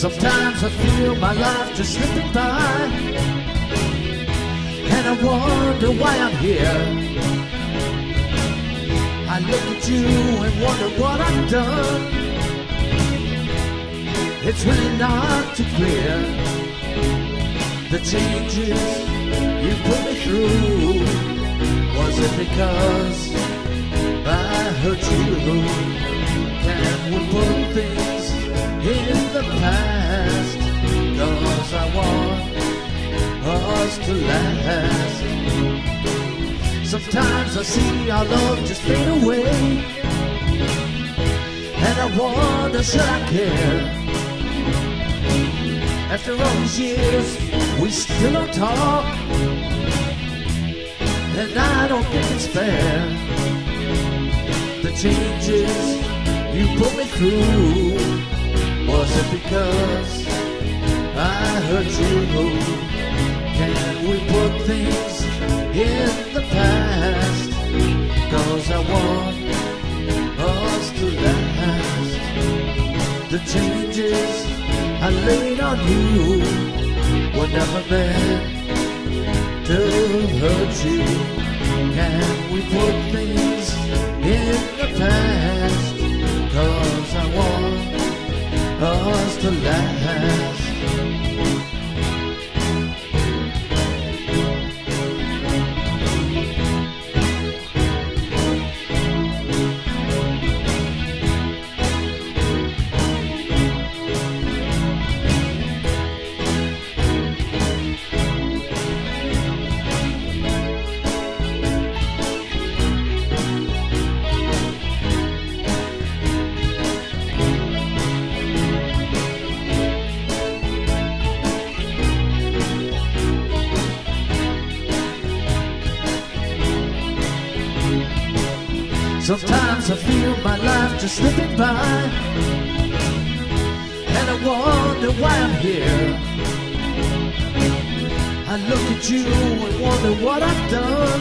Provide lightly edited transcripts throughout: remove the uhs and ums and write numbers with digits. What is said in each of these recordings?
Sometimes I feel my life just slipping by, and I wonder why I'm here. I look at you and wonder what I've done. It's really not too clear the changes you put me through. Was it because I hurt you? Can we put things in the past? 'Cause I want us to last. Sometimes I see our love just fade away, and I wonder, should I care? After all these years, we still don't talk, and I don't think it's fair. The changes you put me through, was it because I hurt you? Can we put things in the past? 'Cause I want us to last. The changes I laid on you were never meant to hurt you. Can we put things in the past? 'Cause I want us to last. Sometimes I feel my life just slipping by, and I wonder why I'm here. I look at you and wonder what I've done.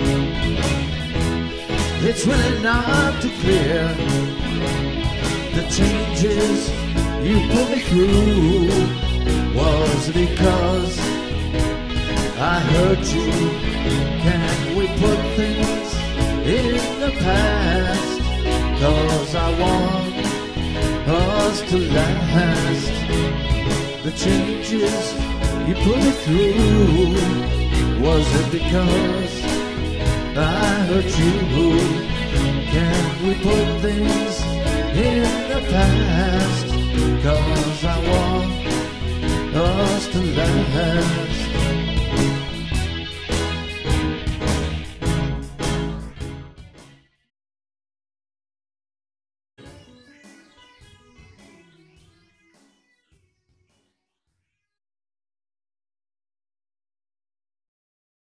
It's really not too clear the changes you put me through. Was it because I hurt you? Can we put things in the past? 'Cause I want us to last. The changes you put me through, was it because I hurt you? Can we put things in the past? 'Cause I want us to last.